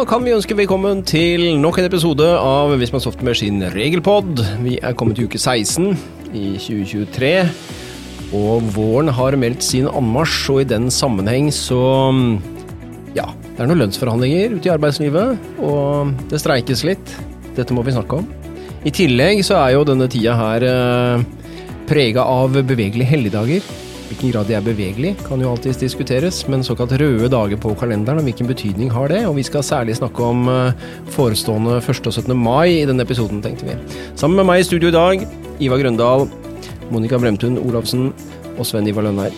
kan vi ønske velkommen til nok en episode av Visma Software sin regelpodd. Vi kommet til uke 16 i 2023, og våren har meldt sin anmarsj, og i den sammenheng så, ja, det noen lønnsforhandlinger ute i arbeidslivet, og det streikes litt. Dette må vi snakke om. I tillegg så jo denne tida her preget av bevegelige helligdager. Hvilken grad de bevegelig kan jo alltid diskuteres, men såkalt røde dager på kalenderen, hvilken betydning har det? Og vi skal særlig snakke om forestående 1. og 17. mai i denne episoden, tenkte vi. Sammen med meg i studio i dag, Ivar Grøndal, Monica Bremtun Olafsen og Sven Ivar Lønneid.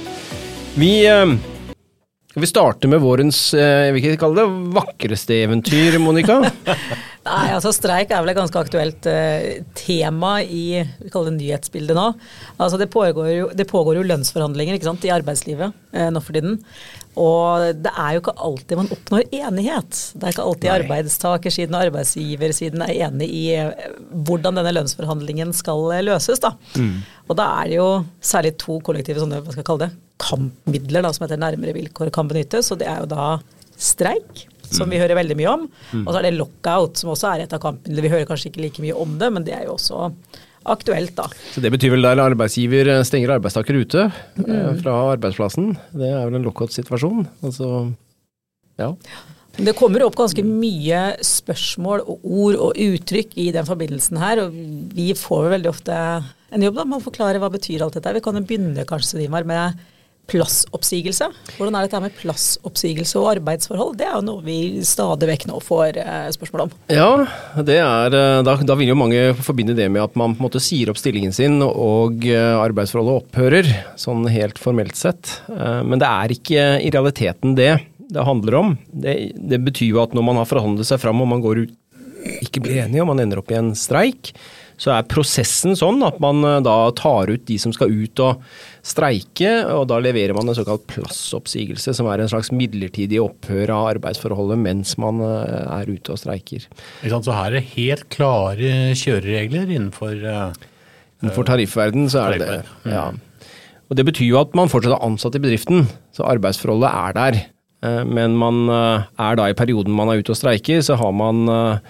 Vi starter med vårens, jeg vil ikke kalle det, vakreste eventyr, Monica. Nei, altså streik vel et ganske aktuelt tema i, vi kaller det nyhetsbildet nå. Altså det pågår jo lønnsforhandlinger, ikke sant, i arbeidslivet nå for tiden. Og det jo ikke alltid man oppnår enighet. Det ikke alltid arbeidstakersiden og arbeidsgiversiden enig i hvordan denne lønnsforhandlingen skal løses da. Og da det jo særlig to kollektive, sånne, hva skal jeg kalle det, kampmidler da, som heter nærmere vilkår kan benyttes, og det jo da streik, som vi hører veldig mye om, og så det lockout, som også et av kampmidlene. Vi hører kanskje ikke like mye om det, men det jo også aktuelt da. Så det betyr vel der arbeidsgiver stenger arbeidstaker ute fra arbeidsplassen. Det vel en lockout-situasjon. Altså, ja. Det kommer opp ganske mye spørsmål og ord og uttrykk i den forbindelsen her, og vi får veldig ofte en jobb da, med å forklare hva betyr alt dette. Vi kan jo begynne kanskje med plassoppsigelse. Hvordan dette med plassoppsigelse og arbeidsforhold? Det jo noe vi stadig vekk nå får spørsmål om. Ja, det da vil jo mange forbinde det med at man på en måte sier opp stillingen sin og arbeidsforholdet opphører, sånn helt formelt sett. Men det ikke i realiteten det handler om. Det betyr jo at når man har forhandlet seg fram og man går ut, ikke blir enige og man ender opp i en streik, så prosessen sånn at man da tar ut de som skal ut og streike, og da leverer man en såkalt plassoppsigelse, som en slags midlertidig opphør av arbeidsforholdet mens man ute og streiker. Så her det helt klare kjøreregler innenfor tariffverden, så det. Ja. Og det betyr jo at man fortsatt ansatt i bedriften, så arbeidsforholdet der. Men man da i perioden man ute og streiker, så har man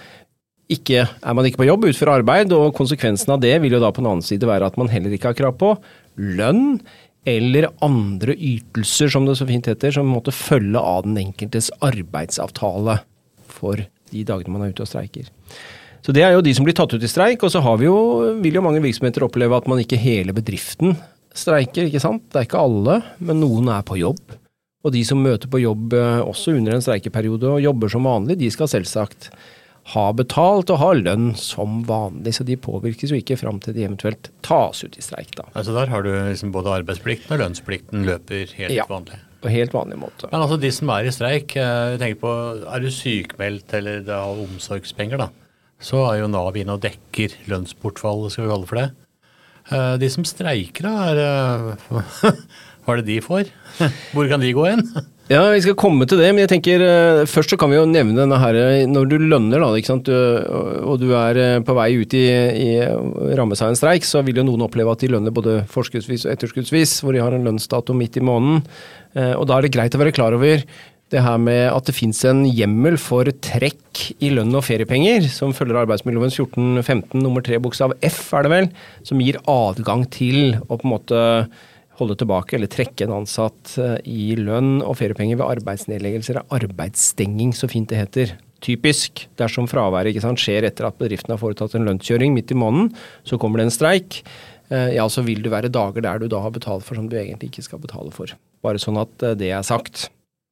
man ikke på jobb, utfører arbeid, og konsekvensen av det vil jo da på den annen side være at man heller ikke har krav på lønn eller andre ytelser, som det så fint heter, som måtte følge av den enkeltes arbeidsavtale for de dagene man ute og streiker. Så det jo de som blir tatt ut i streik, og så vil jo mange virksomheter oppleve at man ikke hele bedriften streiker, ikke sant? Det ikke alle, men noen på jobb. Og de som møter på jobb også under en streikeperiode og jobber som vanlig, de skal selvsagt ha betalt og ha lønn som vanlig, så de påvirkes jo ikke frem til de eventuelt tas ut i streik da. Altså der har du liksom både arbeidsplikten og lønnsplikten løper helt vanlig. På helt vanlig måte. Men altså de som i streik, jeg tenker på, du sykmeldt eller det har omsorgspenger da, så jo Nav inne og dekker lønnsbortfall, skal vi kalle for det. De som streiker da, hva det de får? Hvor kan de gå inn? Ja, vi skal komme til det, men jeg tenker først så kan vi jo nevne denne her, når du lønner da, ikke sant, og du på vei ut i rammes av en streik, så vil jo noen oppleve at de lønner både forskuddsvis og etterskuddsvis, hvor de har en lønnsdato midt i måneden, og da det greit å være klar over det her med at det finnes en hjemmel for trekk i lønn og feriepenger, som følger arbeidsmiljølovens 14-15 nummer 3 bokstav F det vel, som gir adgang til å på en måte holde tilbake eller trekke en ansatt i lønn og feriepenger ved arbeidsnedleggelser arbeidsstenging, så fint det heter. Typisk, dersom fraværet ikke sant, skjer etter at bedriften har foretatt en lønnskjøring midt i måneden, så kommer det en streik, ja, så vil det være dager der du da har betalt for som du egentlig ikke skal betale for. Bare sånn at det sagt.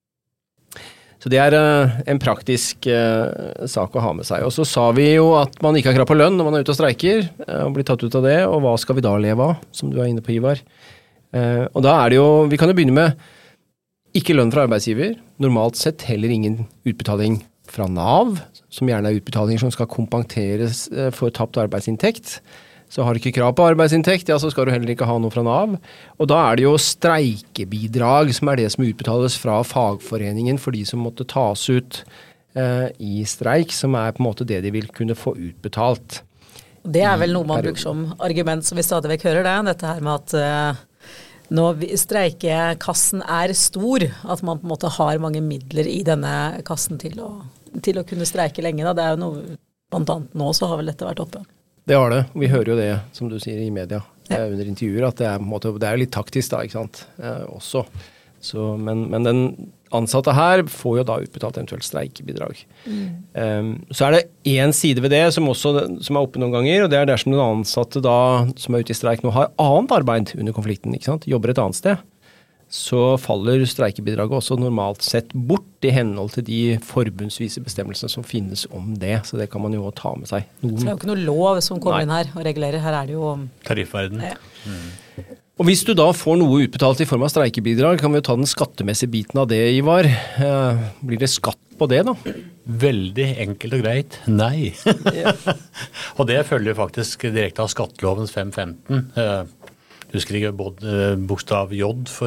Så det en praktisk sak å ha med seg. Og så sa vi jo at man ikke har krav på lønn når man ute og streiker, og blir tatt ut av det, og hva skal vi da leve av, som du inne på, Ivar? Og da det jo, vi kan jo begynne med ikke lønn fra arbeidsgiver, normalt sett heller ingen utbetaling fra Nav, som gjerne utbetalinger som skal kompenseres for tapt arbeidsinntekt. Så har du ikke krav på arbeidsinntekt, ja, så skal du heller ikke ha noe fra Nav. Og da det jo streikebidrag som det som utbetales fra fagforeningen for de som måtte tas ut i streik, som på en måte det de vil kunne få utbetalt. Det vel noe man bruker som argument, som vi stadig vekk hører det, dette her med at når streikekassen stor, at man på en måte har mange midler i denne kassen til å til å kunne streike lenge da. Det jo noe, blant annet nå så har vel dette vært oppe. Det har det. Vi hører jo det, som du sier i media, under intervjuer, at det på en måte, det jo litt taktisk da, ikke sant, også. Så, men den ansatte her får jo da utbetalt eventuelt streikebidrag. Så det en side ved det som oppe noen ganger, og det dersom den ansatte da, som ute i streik nå, har annet arbeid under konflikten, ikke sant, jobber et annet sted, så faller streikebidraget også normalt sett bort i henhold til de forbundsvise bestemmelsene som finnes om det, så det kan man jo ta med seg. Så det jo ikke noe lov som kommer inn her og regulerer, her det jo... Tariffverden. Ja. Og hvis du da får noe utbetalt i form av streikebidrag, kan vi jo ta den skattemessige biten av det, Ivar. Blir det skatt på det da? Veldig enkelt og greit. Nei. Og det følger faktisk direkte av skattelovens 515. Du husker ikke bokstav J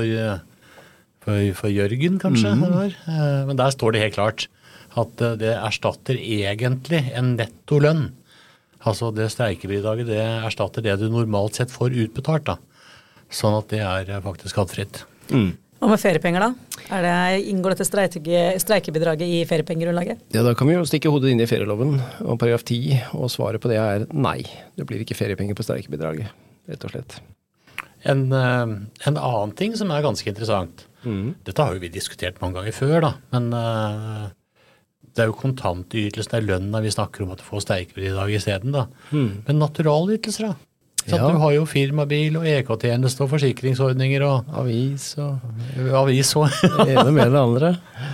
for Jørgen, kanskje? Men der står det helt klart at det erstatter egentlig en nettolønn. Altså det streikebidraget, det erstatter det du normalt sett får utbetalt da. Sånn at det faktisk skattefritt. Og med feriepenger da? Inngår dette streikebidraget i feriepengegrundlaget? Ja, da kan vi jo stikke hodet inn i ferieloven og paragraf 10, og svaret på det nei. Det blir ikke feriepenger på streikebidraget, rett og slett. En annen ting som ganske interessant, dette har jo vi diskutert mange ganger før da, men det jo kontantytelsen, det lønna vi snakker om at du får streikebidrag i stedet da. Men naturalytelser da? Så du har jo firmabil og EK-tjeneste og forsikringsordninger og avis og det ene med det andre.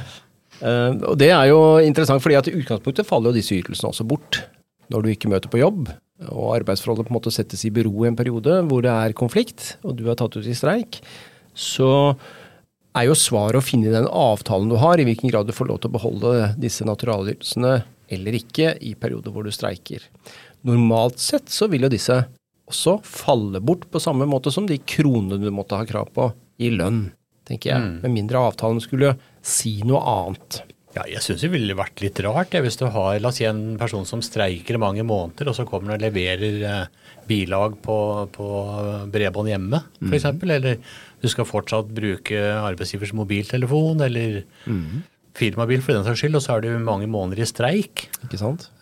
Og det jo interessant, fordi at i utgangspunktet faller jo disse ytelsene også bort når du ikke møter på jobb, og arbeidsforholdet på en måte settes i bero i en periode hvor det konflikt, og du har tatt ut i streik, så jo svaret å finne i den avtalen du har, i hvilken grad du får lov til å beholde disse naturalytelsene eller ikke i perioder hvor du streiker. Normalt sett så vil jo disse også falle bort på samme måte som de kronene du måtte ha krav på i lønn, tenker jeg. Med mindre avtalen skulle si noe annet. Ja, jeg synes det ville vært litt rart hvis du har, la oss si en person som streiker i mange måneder, og så kommer og leverer bilag på bredbånd hjemme, for eksempel, eller du skal fortsatt bruke arbeidsgivers mobiltelefon, eller firmabil for den saks skyld, og så det jo mange måneder i streik. Ikke sant?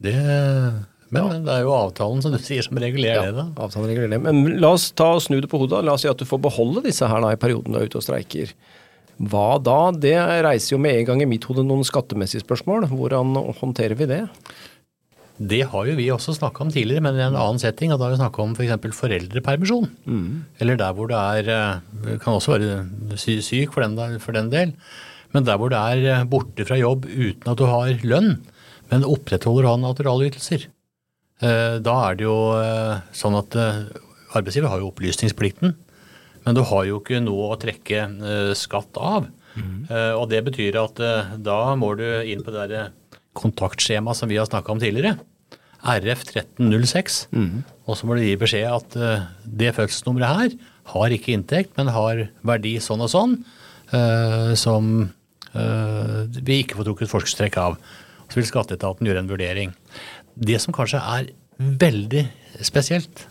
Men det jo avtalen, som du sier, som regulerer det da. Ja, avtalen regulerer det. Men la oss ta og snu det på hodet. La oss si at du får beholde disse her da, i perioden du ute og streiker. Hva da? Det reiser jo med en gang i mitt hode noen skattemessige spørsmål. Hvordan håndterer vi det? Det har jo vi også snakket om tidligere, men i en annen setting, og da har vi snakket om for eksempel foreldrepermisjon. Eller der hvor du kan også være syk for den del, men der hvor du borte fra jobb uten at du har lønn, men opprettholder å ha naturalytelser. Da det jo sånn at arbeidsgiver har jo opplysningsplikten, men du har jo ikke noe å trekke skatt av. Og det betyr at da må du inn på det der kontaktskjema som vi har snakket om tidligere, RF 1306, og så må du gi beskjed at det fødselsnummeret her har ikke inntekt, men har verdi sånn og sånn, som vi ikke får trukket forskerstrekk av. Så vil skatteetaten gjøre en vurdering. Det som kanskje veldig spesielt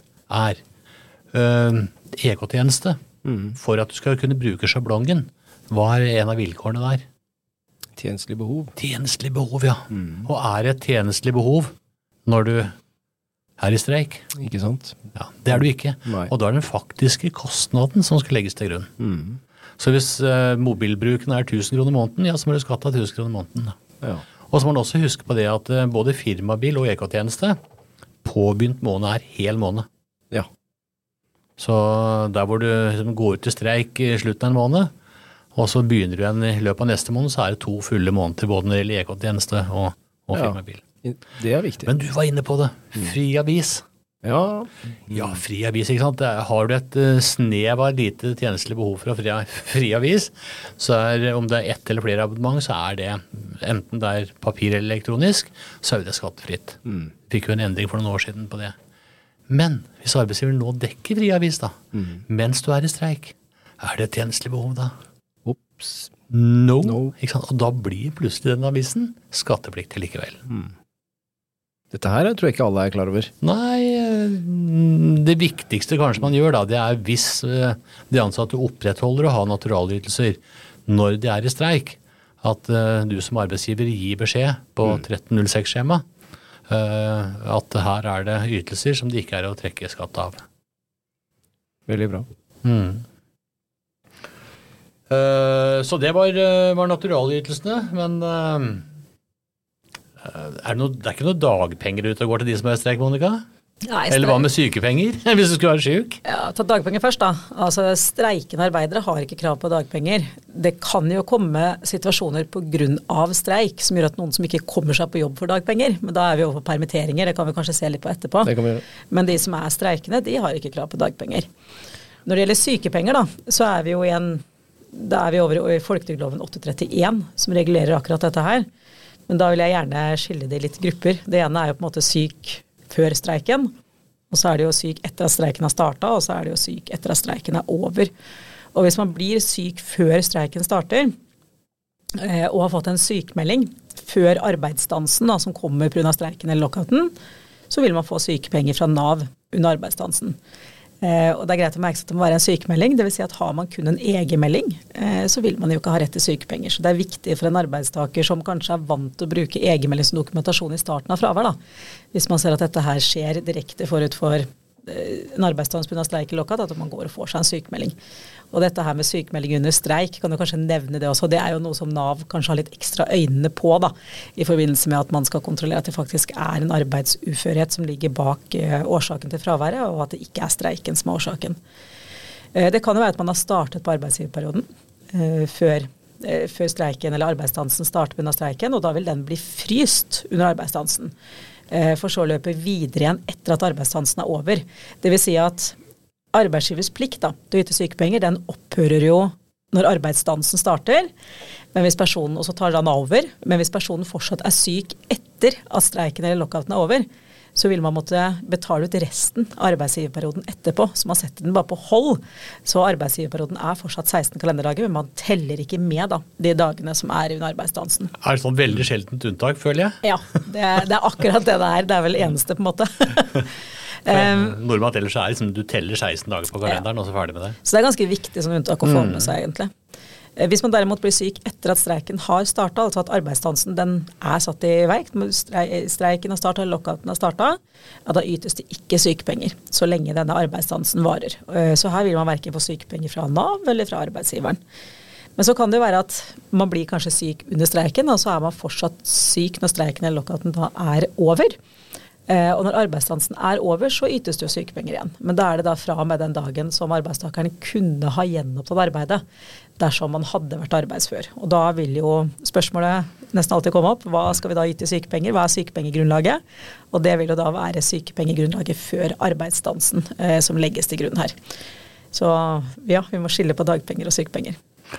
EK-tjeneste for at du skal kunne bruke sjablongen. Hva en av vilkårene der? Tjenestelig behov. Tjenestelig behov, ja. Og det et tjenestelig behov når du i streik? Ikke sant? Ja, det du ikke. Nei. Og da den faktiske kostnaden som skal legges til grunn. Så hvis mobilbruken 1000 kroner i måneden, ja, så må du skatte 1000 kroner i måneden. Ja. Og så må man også huske på det at både firmabil og EK-tjeneste påbegynt måned hel måned. Ja. Så der hvor du går ut til streik i slutten av en måned, og så begynner du igjen i løpet av neste måned, så det 2 fulle måneder både når det gjelder EK-tjeneste og firmabil. Det viktig. Men du var inne på det. Fri avis. Ja. Ja, fri avis, ikke sant? Har du et snev av lite tjenestelig behov for fri avis, så om det ett eller flere abonnement, så det enten det papir eller elektronisk, så det skattefritt. Fikk jo en endring for noen år siden på det. Men hvis arbeidsgiver nå dekker fri avis da, mens du i streik, det et tjenestelig behov da? Ops. No. Ikke sant? Og da blir plutselig den avisen skattepliktig likevel. Dette her tror jeg ikke alle klar over. Nei, det viktigste kanskje man gjør da, det hvis de ansatte opprettholder å ha naturalytelser når de i streik, at du som arbeidsgiver gir beskjed på 1306-skjema at her det ytelser som det ikke å trekke skatt av. Veldig bra. Så det var naturalytelsene, men det ikke noe dagpenger ute og går til de som streik, Monica? Nei, eller hva med sykepenger, hvis du skulle være syk? Ja, ta dagpenger først da. Altså, streikende arbeidere har ikke krav på dagpenger. Det kan jo komme situasjoner på grunn av streik som gjør at noen som ikke kommer seg på jobb for dagpenger, men da vi over på permitteringer, det kan vi kanskje se litt på etterpå. Det kan vi gjøre. Men de som streikende, de har ikke krav på dagpenger. Når det gjelder sykepenger da, så vi jo da vi over i Folketrygdloven 831, som regulerer akkurat dette her. Men da vil jeg gjerne skille det i litt grupper. Det ene jo på en måte syk før streiken, og så det jo syk etter at streiken har startet, og så det jo syk etter at streiken over. Og hvis man blir syk før streiken starter, og har fått en sykmelding før arbeidsdansen, da, som kommer på grunn av streiken eller lockouten, så vil man få sykepenger fra NAV under arbeidsdansen. Og det greit å merke seg at det må være en sykemelding, det vil si at har man kun en egenmelding, så vil man jo ikke ha rett til sykepenger. Så det viktig for en arbeidstaker som kanskje vant til å bruke egenmelding som dokumentasjon i starten av fravær, da. Hvis man ser at dette her skjer direkte forut for en arbeidsstans på grunn av streik eller lockout, at man går og får seg en sykemelding. Og dette her med sykemelding under streik, kan du kanskje nevne det også. Det jo noe som NAV kanskje har litt ekstra øynene på, da, i forbindelse med at man skal kontrollere at det faktisk en arbeidsuførhet som ligger bak årsaken til fraværet, og at det ikke streiken som årsaken. Det kan jo være at man har startet på arbeidsgiverperioden før streiken eller arbeidsdansen starter på grunn av streiken, og da vil den bli fryst under arbeidsdansen. For så løper videre igjen etter at arbeidsdansen over. Det vil si at arbeidsgivers plikt da, til å yte sykepenger, den opphører jo når arbeidsdansen starter, men hvis personen, og så tar den over, men hvis personen fortsatt syk etter at streiken eller lockouten over, så vil man måtte betale ut resten av arbeidsgiverperioden etterpå, så man setter den bare på hold. Så arbeidsgiverperioden fortsatt 16 kalenderdager, men man teller ikke med da, de dagene som under arbeidsdansen. Det sånn veldig sjeldent unntak, føler jeg? Ja, det akkurat det det vel eneste på en måte. Normalt ellers liksom, du teller 16 dager på kalenderen, og så ferdig med det. Så det ganske viktig som unntak å få med seg egentlig. Hvis man derimot blir syk etter at streiken har startet, altså at arbeidsdansen den satt i verk, streiken har startet, lockouten har startet, ja, da ytes det ikke sykepenger, så lenge denne arbeidsdansen varer. Så her vil man hverken få sykepenger fra NAV eller fra arbeidsgiveren. Men så kan det jo være at man blir kanskje syk under streiken, og så man fortsatt syk når streiken eller lockouten da over. Og når arbeidsdansen over, så ytes det jo sykepenger igjen. Men da det da fra med den dagen som arbeidstakeren kunne ha gjenopptatt arbeidet, dersom man hadde vært arbeidsfør. Og da vil jo spørsmålet nesten alltid komme opp, hva skal vi da yte sykepenger? Hva sykepengegrunnlaget? Og det vil jo da være sykepengegrunnlaget før arbeidsdansen som legges til grunn her. Så ja, vi må skille på dagpenger og sykepenger.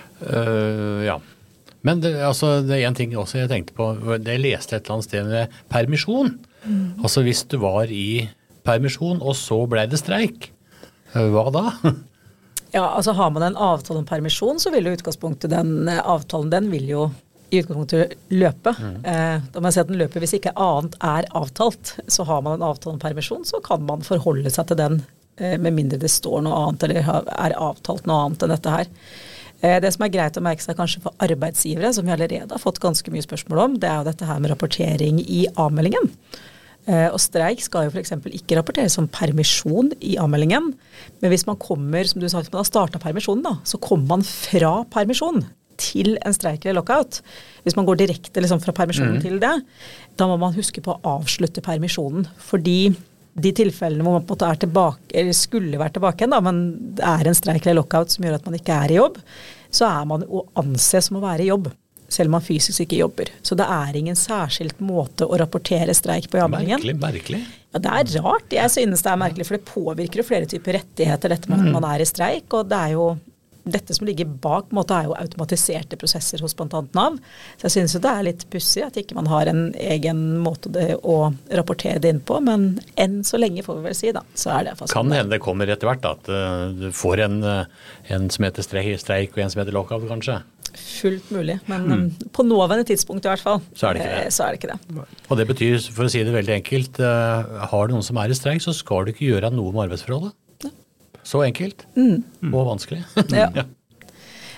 Ja. Men det en ting også jeg tenkte på, det jeg leste et eller annet sted med permisjon. Altså hvis du var i permisjon, og så ble det streik, hva da? Ja, altså har man en avtale om permisjon, så vil jo utgangspunktet den avtalen, den vil jo i utgangspunktet løpe. Da må jeg si at den løper hvis ikke annet avtalt, så har man en avtale om permisjon, så kan man forholde seg til den, med mindre det står noe annet, eller avtalt noe annet enn dette her. Det som greit å merke seg kanskje for arbeidsgivere, som vi allerede har fått ganske mye spørsmål om, det jo dette her med rapportering i avmeldingen. Og streik skal jo for eksempel ikke rapporteres som permisjon i avmeldingen, men hvis man kommer, som du sa, man har startet permisjonen da, så kommer man fra permisjon til en streik eller lockout. Hvis man går direkte liksom, fra permisjonen til det, da må man huske på å avslutte permisjonen, fordi de tilfellene hvor man på en måte tilbake, eller skulle være tilbake igjen, da, men det en streik eller lockout som gjør at man ikke i jobb, så man å anse som å være i jobb, selv om man fysisk ikke jobber. Så det ingen særskilt måte å rapportere streik på i avmeldingen. Merkelig. Ja, det rart. Jeg synes det merkelig, for det påvirker jo flere typer rettigheter, dette med at man i streik, og det jo dette som ligger bak, på en måte jo automatiserte prosesser hos blant annet NAV. Så jeg synes jo det litt pussig at ikke man har en egen måte å rapportere det inn på, men enn så lenge får vi vel si da, så det fast. Kan hende det kommer etter hvert da, at du får en som heter streik og en som heter lockout kanskje? Fullt mulig, men på nåværende tidspunkt i hvert fall, så det ikke det. Og det betyr, for å si det veldig enkelt, har du noen som i streik, så skal du ikke gjøre noe med arbeidsforholdet. Så enkelt og vanskelig. Ja.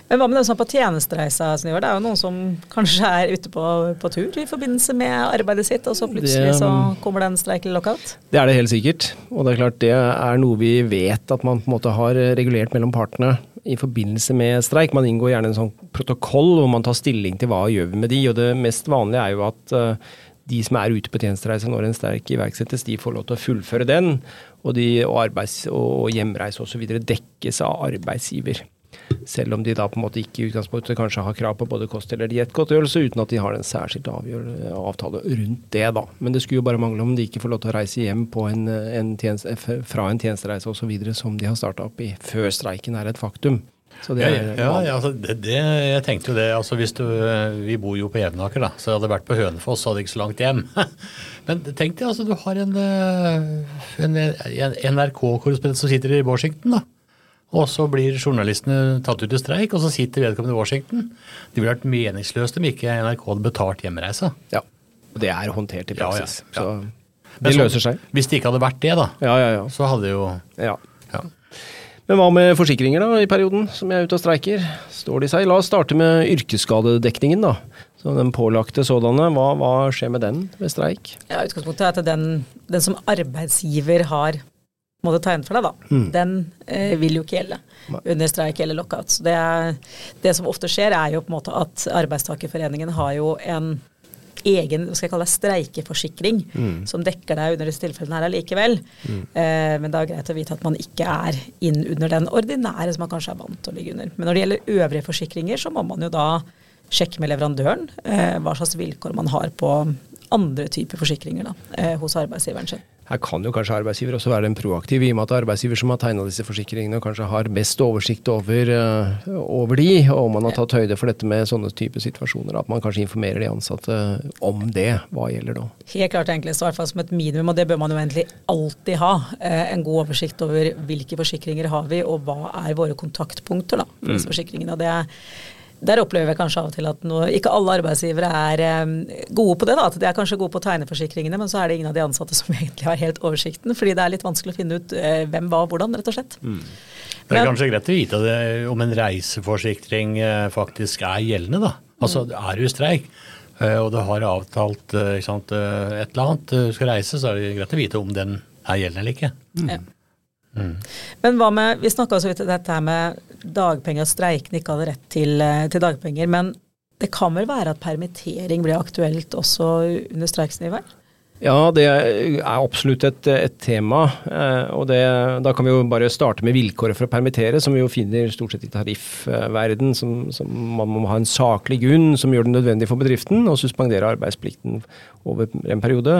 Men hva med det som er på tjenestereisa, Snøver? Det er jo noen som kanskje er ute på tur i forbindelse med arbeidet sitt, og så plutselig så kommer det en streik eller lockout? Det er det helt sikkert, og det er klart det er noe vi vet at man på en måte har regulert mellom partene i forbindelse med streik. Man inngår gjerne en sånn protokoll hvor man tar stilling til hva gjør vi med de, og det mest vanlige er jo at de som er ute på tjenestereise når en streik iverksettes, de får lov til å fullføre den, og og hjemreise og så videre dekkes av arbeidsgiver. Selv om de da på en måte ikke i utgangspunktet kanskje har krav på både kost- eller diettgodtgjørelse, uten at de har en særskilt avtale rundt det da. Men det skulle jo bare mangle om de ikke får lov til å reise hjem på fra en tjenestereise og så videre som de har startet opp i før streiken er et faktum. Så det altså jeg tenkte jo det, altså vi bor jo på Jevnaker da, så jeg hadde vært på Hønefoss, så hadde jeg ikke så langt hjem. Men tenk deg, altså du har en NRK-korrespondent som sitter i Washington da, og så blir journalistene tatt ut i streik, og så sitter vedkommende i Washington. Det ville vært meningsløst om ikke NRK hadde betalt hjemreisa. Ja, og det er håndtert i praksis. Ja. Så det løser seg. Hvis det ikke hadde vært det da, så hadde jo... Ja. Men hva med forsikringer da, i perioden som jeg er ute og streiker? Står de seg? La oss starte med yrkesskadedekningen da. Så den pålagte sådanne, hva skjer med den ved streik? Ja, utgangspunktet er at den som arbeidsgiver har måtte tegne for deg da, den vil jo ikke gjelde under streik eller lockout. Så det som ofte skjer er jo på en måte at arbeidstakerforeningen har jo en egen, hva skal jeg kalle det, streikeforsikring som dekker deg under disse tilfellene her allikevel. Men det er greit å vite at man ikke er inn under den ordinære som man kanskje er vant til å ligge under. Men når det gjelder øvrige forsikringer, så må man jo da sjekke med leverandøren hva slags vilkår man har på andre typer forsikringer da, hos arbeidsgiveren sin. Her kan jo kanskje arbeidsgiver også være en proaktiv, i og med at arbeidsgiver som har tegnet disse forsikringene kanskje har best oversikt over de, og man har tatt høyde for dette med sånne type situasjoner, at man kanskje informerer de ansatte om det. Hva gjelder da? Helt klart egentlig, så i hvert fall som et minimum, og det bør man jo egentlig alltid ha, en god oversikt over hvilke forsikringer har vi, og hva er våre kontaktpunkter da, for disse forsikringene. Og der opplever jeg kanskje av og til at ikke alle arbeidsgivere er gode på det da, at de er kanskje gode på tegneforsikringene, men så er det ingen av de ansatte som egentlig har helt oversikten, fordi det er litt vanskelig å finne ut hvem, hva, hvordan, rett og slett. Det er kanskje greit å vite om en reiseforsikring faktisk er gjeldende da. Altså, er du i streik, og du har avtalt et eller annet, du skal reise, så er det greit å vite om den er gjeldende eller ikke. Ja. Men hva med, vi snakket også litt om dette her med dagpenger og streiken ikke hadde rett til dagpenger, men det kan vel være at permittering blir aktuelt også under streiknivået? Ja, det er absolutt et tema, og da kan vi jo bare starte med vilkåret for å permittere, som vi jo finner stort sett i tariffverden, som man må ha en saklig grunn som gjør det nødvendig for bedriften, og suspendere arbeidsplikten over en periode,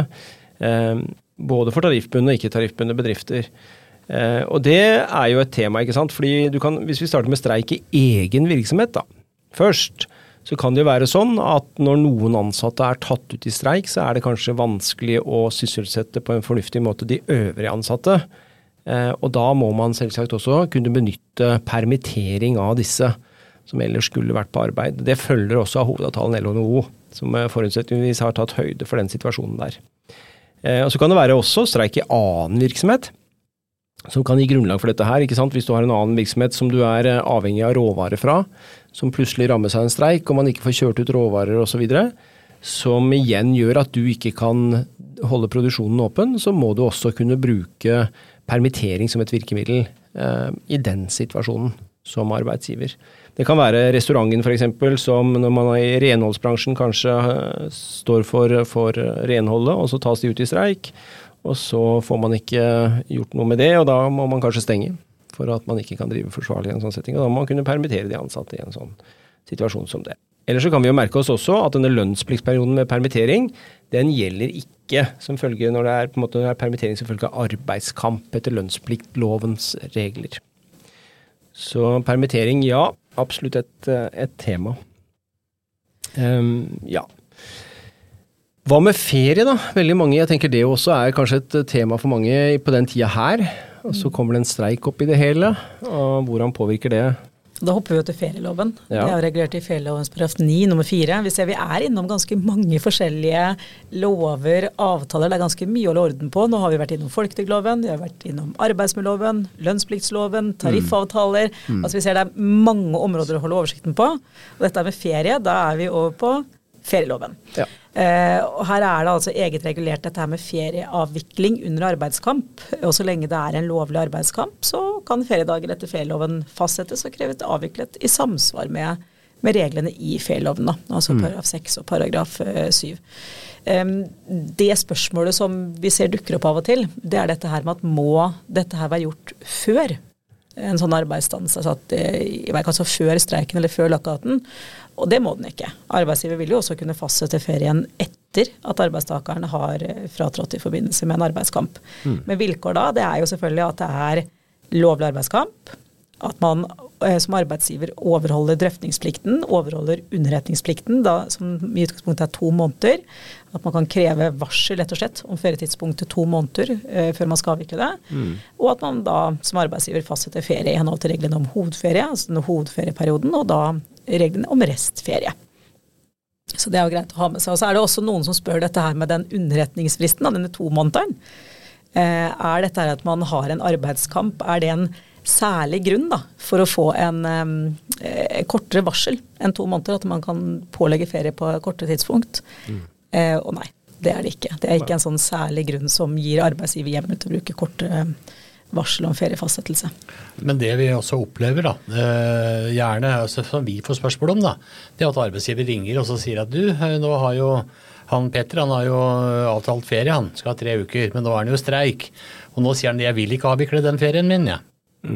både for tariffbundne og ikke-tariffbundne bedrifter. Og det er jo et tema, ikke sant? Fordi hvis vi starter med streik i egen virksomhet da, først, så kan det jo være sånn at når noen ansatte er tatt ut i streik, så er det kanskje vanskelig å sysselsette på en fornuftig måte de øvrige ansatte. Og da må man selvsagt også kunne benytte permittering av disse som ellers skulle vært på arbeid. Det følger også av hovedavtalen LO/NHO, som forutsetningsvis har tatt høyde for den situasjonen der. Og så kan det være også streik i annen virksomhet, som kan gi grunnlag for dette her, ikke sant? Hvis du har en annen virksomhet som du er avhengig av råvarer fra, som plutselig rammer seg en streik, og man ikke får kjørt ut råvarer og så videre, som igjen gjør at du ikke kan holde produksjonen åpen, så må du også kunne bruke permittering som et virkemiddel i den situasjonen som arbeidsgiver. Det kan være restauranten for eksempel, som når man er i renholdsbransjen kanskje står for renholdet, og så tas de ut i streik, og så får man ikke gjort noe med det, og da må man kanskje stenge for at man ikke kan drive forsvarlig i en sånn setting, og da må man kunne permittere de ansatte i en sånn situasjon som det. Ellers så kan vi jo merke oss også at denne lønnspliktsperioden med permittering, den gjelder ikke som følge når det er, på en måte, permittering som følge av arbeidskamp etter lønnspliktlovens regler. Så permittering, ja, absolutt et tema. Ja. Hva med ferie da? Veldig mange, jeg tenker det også er kanskje et tema for mange på den tida her, og så kommer det en streik opp i det hele, og hvordan påvirker det Da hopper vi til ferieloven. Ja. Det er jo regulert i ferielovens paragraf 9, nummer 4. Vi ser vi er innom ganske mange forskjellige lover, avtaler. Det er ganske mye å holde orden på. Nå har vi vært innom folketrygdloven, vi har vært innom arbeidsmiljøloven, lønnspliktsloven, tariffavtaler. Altså vi ser det er mange områder å holde oversikten på. Og dette med ferie, da er vi over på ferieloven. Ja. Og her er det altså eget regulert dette her med ferieavvikling under arbeidskamp. Og så lenge det er en lovlig arbeidskamp, så kan feriedager etter ferieloven fastsettes og kreves avviklet i samsvar med reglene i ferieloven, da. Altså paragraf 6 og paragraf 7. Det spørsmålet som vi ser dukker opp av og til, det er dette her med at må dette her være gjort før en sånn arbeidsstans, altså før streiken eller før lockouten, og det må den ikke. Arbeidsgiver vil jo også kunne fastsette ferien etter at arbeidstakeren har fratrådt i forbindelse med en arbeidskamp. Men vilkår da, det er jo selvfølgelig at det er lovlig arbeidskamp, at man som arbeidsgiver overholder drøftingsplikten, overholder underretningsplikten, da, som i utgangspunktet er 2 måneder, at man kan kreve varsel rett og slett om ferietidspunktet 2 måneder før man skal avvikle det, og at man da som arbeidsgiver fastsetter ferie i henhold til reglene om hovedferie, altså den hovedferieperioden, og da reglene om restferie. Så det er jo greit å ha med seg. Og så er det også noen som spør dette her med den underretningsfristen, denne 2-månederen. Er dette her at man har en arbeidskamp, er det en særlig grunn da, for å få en kortere varsel enn 2 måneder, at man kan pålegge ferie på kortere tidspunkt? Og nei, det er det ikke. Det er ikke en sånn særlig grunn som gir arbeidsgiver hjemmel til å bruke kortere varsel om feriefastsettelse. Men det vi også opplever da, gjerne altså, som vi får spørsmål om da, det er at arbeidsgiver ringer og så sier at du, nå har jo han Petter, han har jo avtalt ferie, han skal ha 3 uker, men nå er han jo streik. Og nå sier han, jeg vil ikke avvikle den ferien min, ja.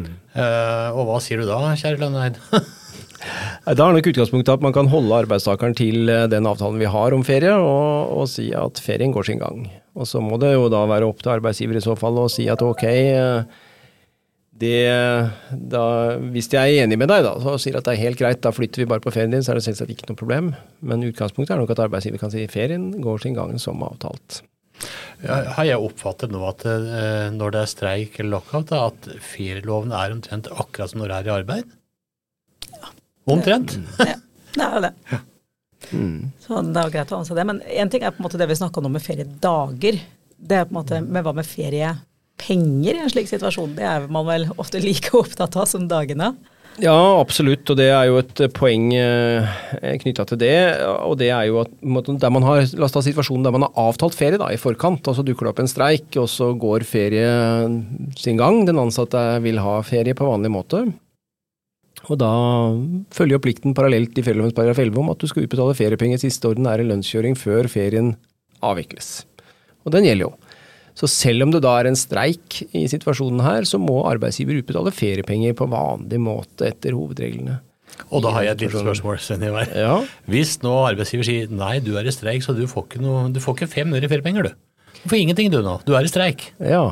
Og hva sier du da, kjære Lønneid? Da er nok utgangspunktet at man kan holde arbeidstakeren til den avtalen vi har om ferie, og si at ferien går sin gang. Og så må det jo da være opp til arbeidsgiver i så fall å si at ok, hvis jeg er enig med deg da, så sier at det er helt greit, da flytter vi bare på ferien din, så er det selvsagt ikke noe problem. Men utgangspunktet er nok at arbeidsgiver kan si ferien går sin gang som avtalt. Ja, har jeg oppfattet nå at når det er streik eller lockout, at ferieloven er omtrent akkurat som når det er i arbeid? Ja. Omtrent? Ja, det er jo det. Ja. Så det er jo greit å ansette det. Men en ting er på en måte det vi snakket om med feriedager. Det er på en måte med hva med feriepenger i en slik situasjon. Det er man vel ofte like opptatt av som dagene. Ja, absolutt, og det er jo et poeng knyttet til det, og det er jo at der man har, la oss ta situasjonen der man har avtalt ferie da, i forkant, og så dukker det opp en streik, og så går ferie sin gang, den ansatte vil ha ferie på vanlig måte, og da følger jo plikten parallelt i ferielovens paragraf 11 om at du skal utbetale feriepenger siste ordinære lønnskjøring før ferien avvikles, og den gjelder jo. Så selv om det da er en streik i situasjonen her, så må arbeidsgiver utbetale feriepenger på vanlig måte etter hovedreglene. Og da har jeg et lite spørsmål, Sven Ivar. Ja. Hvis nå arbeidsgiver sier, nei, du er i streik, så du får ikke 5 øre i feriepenger, du. Du får ingenting du nå, du er i streik. Ja,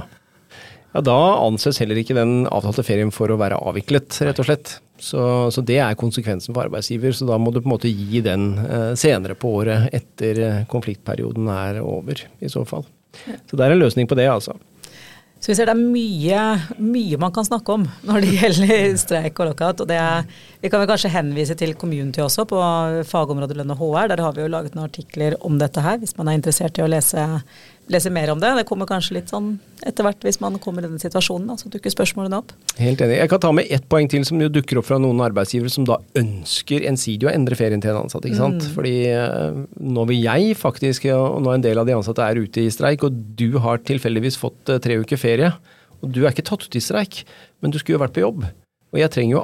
da anses heller ikke den avtalte ferien for å være avviklet, rett og slett. Så det er konsekvensen for arbeidsgiver, så da må du på en måte gi den senere på året etter konfliktperioden er over, i så fall. Så det er en løsning på det, altså. Så vi ser det er mye man kan snakke om når det gjelder streik og lockout, og vi kan vel kanskje henvise til community også på fagområdet lønn og HR, der har vi jo laget noen artikler om dette her, hvis man er interessert i å lese mer om det. Det kommer kanskje litt sånn etter hvert hvis man kommer i den situasjonen, så dukker spørsmålene opp. Helt enig. Jeg kan ta med ett poeng til som jo dukker opp fra noen arbeidsgivere som da ønsker ensidig å endre ferien til en ansatt, ikke sant? Fordi nå vil jeg faktisk, og nå en del av de ansatte er ute i streik, og du har tilfeldigvis fått 3 uker ferie, og du er ikke tatt ut i streik, men du skulle jo vært på jobb. Og jeg trenger jo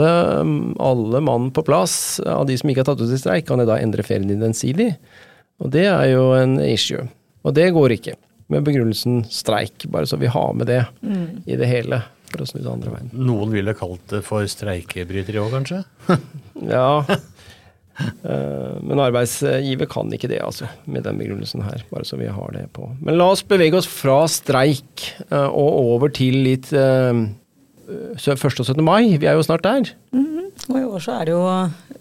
alle mann på plass av de som ikke har tatt ut i streik, kan jeg da endre ferien din ensidig? Og det er jo en issue. Og det går ikke med begrunnelsen streik, bare så vi har med det i det hele, for å snu det andre veien. Noen ville kalt det for streikebryteri også, kanskje? Ja, men arbeidsgiver kan ikke det, altså, med den begrunnelsen her, bare så vi har det på. Men la oss bevege oss fra streik og over til litt 1. og 17. mai, vi er jo snart der. Og i år så er det jo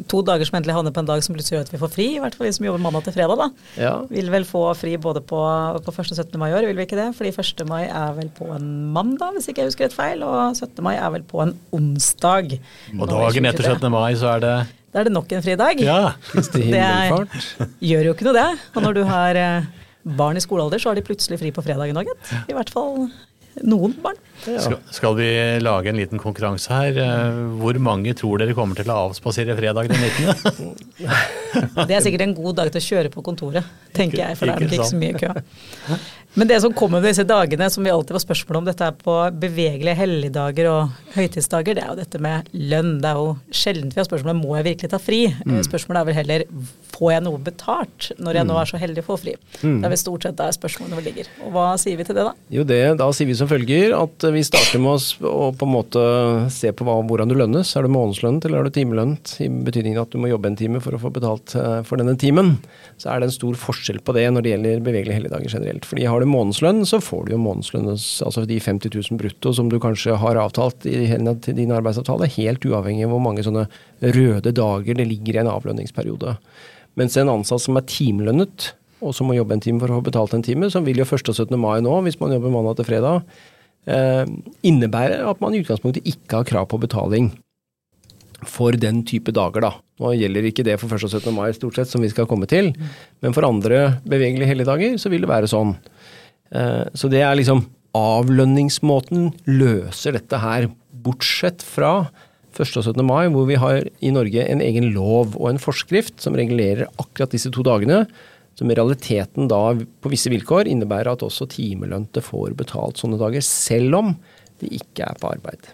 2 dager som endelig havner på en dag som plutselig gjør at vi får fri, i hvert fall vi som jobber mandag til fredag da. Ja. Vil vel få fri både på 1. og 17. mai år, vil vi ikke det? Fordi 1. mai er vel på en mandag, hvis ikke jeg husker rett feil, og 17. mai er vel på en onsdag. Og dagen etter 17. mai så er det... Da er det nok en fridag. Ja, Kristi himmelfart. Det gjør jo ikke noe det. Og når du har barn i skolealder, så har de plutselig fri på fredagen også, i hvert fall noen barn. Ja. Skal vi lage en liten konkurranse her? Hvor mange tror dere kommer til å avspasere fredag den 19. Det er sikkert en god dag til å kjøre på kontoret, tenker jeg, for det er nok ikke så mye kø. Men det som kommer med disse dagene, som vi alltid får spørsmål om, dette er på bevegelige helligdager og høytidsdager, det er jo dette med lønn. Det er jo sjeldent vi har spørsmål om må jeg virkelig ta fri? Spørsmålet er vel heller, får jeg noe betalt når jeg nå er så heldig å få fri? Det er vel stort sett der spørsmålene ligger. Og hva sier vi til det da? Jo, da sier vi som følger at vi starter med å på en måte se på hvordan du lønnes. Er du månedslønnet eller er du timelønnet? I betydningen at du må jobbe en time for å få betalt for denne timen. Så er det en stor forskjell på det når det gjelder bevegelige helligdager generelt. Fordi har du månedslønn, så får du jo månedslønn, altså de 50 000 brutto som du kanskje har avtalt i henhold til din arbeidsavtale, helt uavhengig av hvor mange sånne røde dager det ligger i en avlønningsperiode. Mens en ansatt som er timelønnet, og som må jobbe en time for å få betalt en time, som vil jo 1. og 17. mai nå, hvis man jobber mandag til fredag, innebærer at man i utgangspunktet ikke har krav på betaling for den type dager da. Nå gjelder ikke det for 1. og 17. mai stort sett som vi skal komme til, men for andre bevegelige helligdager så vil det være sånn. Så det er liksom avlønningsmåten løser dette her, bortsett fra 1. og 17. mai, hvor vi har i Norge en egen lov og en forskrift som regulerer akkurat disse 2 dagene, som i realiteten da på visse vilkår innebærer at også timelønte får betalt sånne dager, selv om de ikke er på arbeid.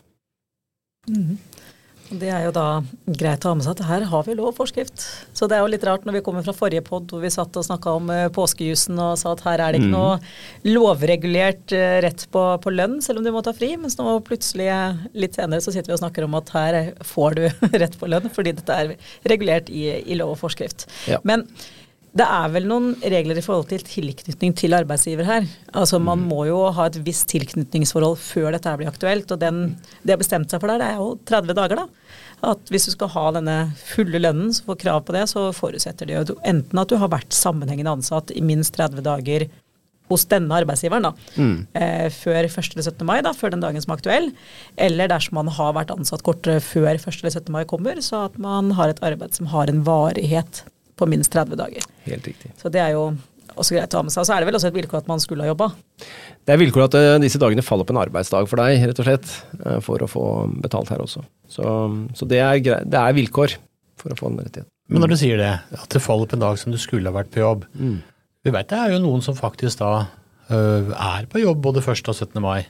Det er jo da greit å ha med seg at her har vi lov og forskrift. Så det er jo litt rart når vi kommer fra forrige podd hvor vi satt og snakket om påskejusen og sa at her er det ikke noe lovregulert rett på lønn, selv om du må ta fri. Mens nå plutselig litt senere så sitter vi og snakker om at her får du rett på lønn, fordi dette er regulert i lov og forskrift. Ja. Men det er vel noen regler i forhold til tilknytning til arbeidsgiver her. Altså man må jo ha et visst tilknytningsforhold før dette blir aktuelt, og det har bestemt seg for det er jo 30 dager da. At hvis du skal ha denne fulle lønnen, så får krav på det, så forutsetter det jo enten at du har vært sammenhengende ansatt i minst 30 dager hos denne arbeidsgiveren da, før 1. eller 17. mai da, før den dagen som er aktuell, eller dersom man har vært ansatt kortere før 1. eller 17. mai kommer, så at man har et arbeid som har en varighet på minst 30 dager. Helt riktig. Så det er jo også greit å ha med seg. Så er det vel også et vilkår at man skulle ha jobbet. Det er vilkår at disse dagene faller på en arbeidsdag for deg, rett og slett, for å få betalt her også. Så det er vilkår for å få en rettighet. Men når du sier det, at det faller på en dag som du skulle ha vært på jobb, vi vet det er jo noen som faktisk da er på jobb både 1. og 17. mai.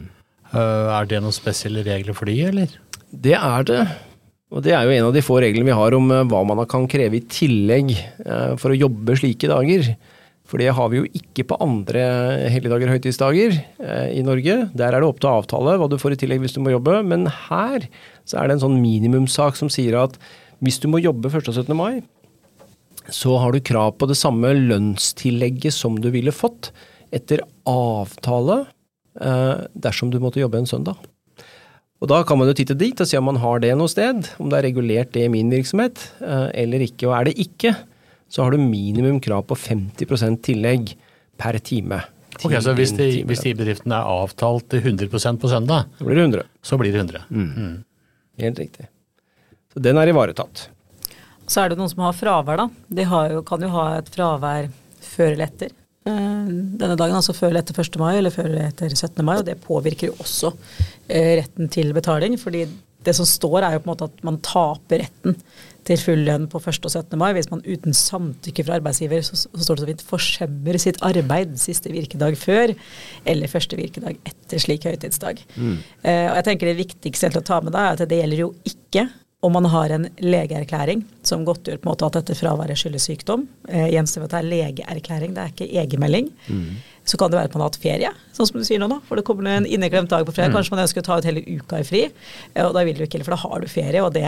Er det noen spesielle regler for de, eller? Det er det. Og det er jo en av de få reglene vi har om hva man kan kreve i tillegg for å jobbe slike dager. For det har vi jo ikke på andre helligdager og høytidsdager i Norge. Der er det opp til avtale hva du får i tillegg hvis du må jobbe. Men her så er det en sånn minimumssak som sier at hvis du må jobbe 1. og 17. mai, så har du krav på det samme lønnstillegget som du ville fått etter avtale dersom du måtte jobbe en søndag. Og da kan man jo titte dit og se om man har det noe sted, om det er regulert det i min virksomhet, eller ikke. Og er det ikke, så har du minimum krav på 50% tillegg per time. Ok, så hvis de bedriftene er avtalt til 100% på søndag, så blir det 100. Så blir det 100. Helt riktig. Så den er ivaretatt. Så er det noen som har fravær da. De kan jo ha et fravær før eller etter denne dagen, altså før eller etter 1. mai eller før eller etter 17. mai, og det påvirker jo også retten til betaling, fordi det som står er jo på en måte at man taper retten til full lønn på 1. og 17. mai, hvis man uten samtykke fra arbeidsgiver, så står det så vidt, forsømmer sitt arbeid siste virkedag før, eller første virkedag etter slik høytidsdag. Og jeg tenker det viktigste til å ta med deg er at det gjelder jo ikke om man har en legeerklæring som godtgjør på en måte at dette fraværet skyldes sykdom. Gjenstår at det er legeerklæring, det er ikke egenmelding. Så kan det være at man har hatt ferie, sånn som du sier nå da, for det kommer en inneklemt dag på fredag, kanskje man ønsker å ta ut hele uka i fri, og da vil du ikke, for da har du ferie, og det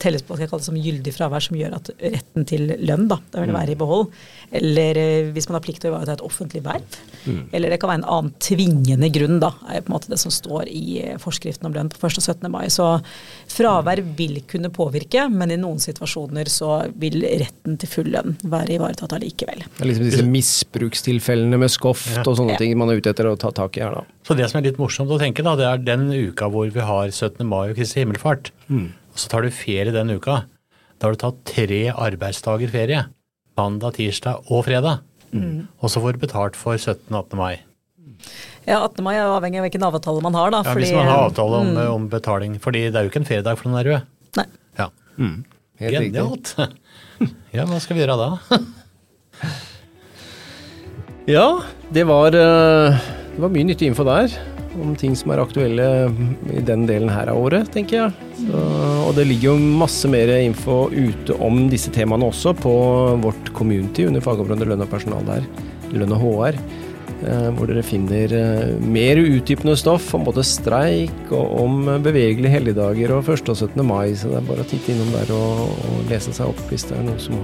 telles på, skal jeg kalle det som gyldig fravær, som gjør at retten til lønn da vil være i behold. Eller hvis man har plikt til å ivareta et offentlig verv. Eller det kan være en annen tvingende grunn da, er på en måte det som står i forskriften om lønn på 1. og 17. mai. Så fravær vil kunne påvirke, men i noen situasjoner så vil retten til full lønn være ivaretatt allikevel. Det er liksom disse misbrukstilfellene med skoft og sånne ting man er ute etter å ta tak i her da. Så det som er litt morsomt å tenke da, det er den uka hvor vi har 17. mai og Kristi himmelfart. Og så tar du ferie den uka. Da har du tatt 3 arbeidsdager ferie. Mandag, tirsdag og fredag. Og så får du betalt for 17. og 18. mai. Ja, 18. mai er avhengig av hvilken avtale man har da. Ja, hvis man har avtale om betaling. Fordi det er jo ikke en feriedag for den er rød. Nei. Ja. Helt Genialt. Ja, hva skal vi gjøre da? Ja, det var mye nyttig info der, om ting som er aktuelle i den delen her av året, tenker jeg. Så, og det ligger jo masse mer info ute om disse temaene også på vårt community under fagområdet lønn og personal der, lønn og HR, hvor dere finner mer utdypende stoff om både streik og om bevegelige helligdager og 1. og 17. mai, så det er bare å titte innom der og lese seg opp hvis det er noen som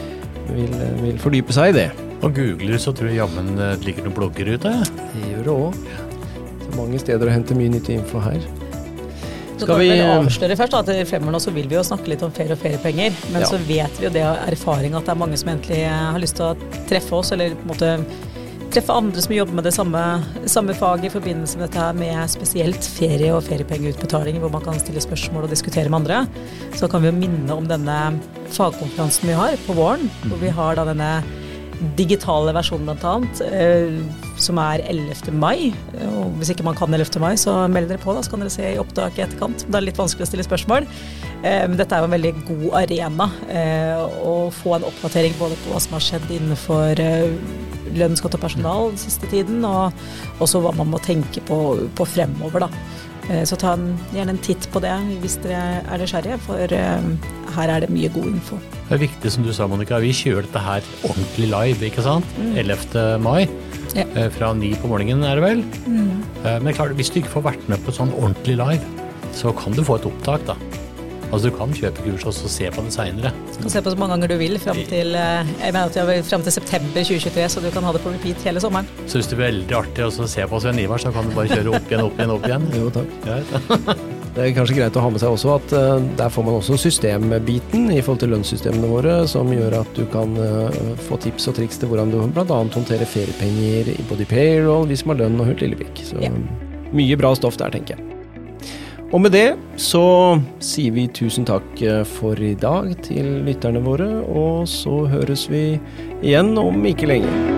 vil fordype seg i det. Og googler så tror jeg jammen det ligger noen blogger ute. Det gjør det også. Så mange steder å hente mye nyttig info her. Så kan vi avsløre først da, at fremover nå så vil vi jo snakke litt om ferie og feriepenger, men så vet vi jo det av erfaring at det er mange som egentlig har lyst til å treffe oss, eller på en måte treffe andre som jobber med det samme faget i forbindelse med dette her, med spesielt ferie- og feriepengeutbetalinger, hvor man kan stille spørsmål og diskutere med andre. Så kan vi jo minne om denne fagkonferansen vi har på våren, hvor vi har da denne digitale versjonen blant annet, som er 11. mai. Og hvis ikke man kan 11. mai, så meld dere på da, så kan dere se i opptak i etterkant. Det er litt vanskelig å stille spørsmål. Dette er jo en veldig god arena å få en oppdatering både på hva som har skjedd innenfor lønnsskatt og personal den siste tiden, og også hva man må tenke på fremover da. Så ta gjerne en titt på det hvis dere er nysgjerrige, for her er det mye god info. Det er viktig som du sa, Monica, vi kjører dette her ordentlig live, ikke sant? 11. mai, fra 9 på morgenen er det vel. Men klart, hvis du ikke får vært med på sånn ordentlig live, så kan du få et opptak da. Altså du kan kjøpe kurs og så se på det senere. Du kan se på så mange ganger du vil frem til, frem til september 2023, så du kan ha det på repeat hele sommeren. Så hvis det er veldig artig å se på Sven Ivar, så kan du bare kjøre opp igjen. Jo, takk. Det er kanskje greit å ha med seg også at der får man også systembiten i forhold til lønnssystemene våre, som gjør at du kan få tips og triks til hvordan du blant annet håndterer feriepenger i både payroll, hvis man har lønn og Hult Lillebikk. Så mye bra stoff der, tenker jeg. Og med det så sier vi tusen takk for i dag til lytterne våre, og så høres vi igjen om ikke lenge.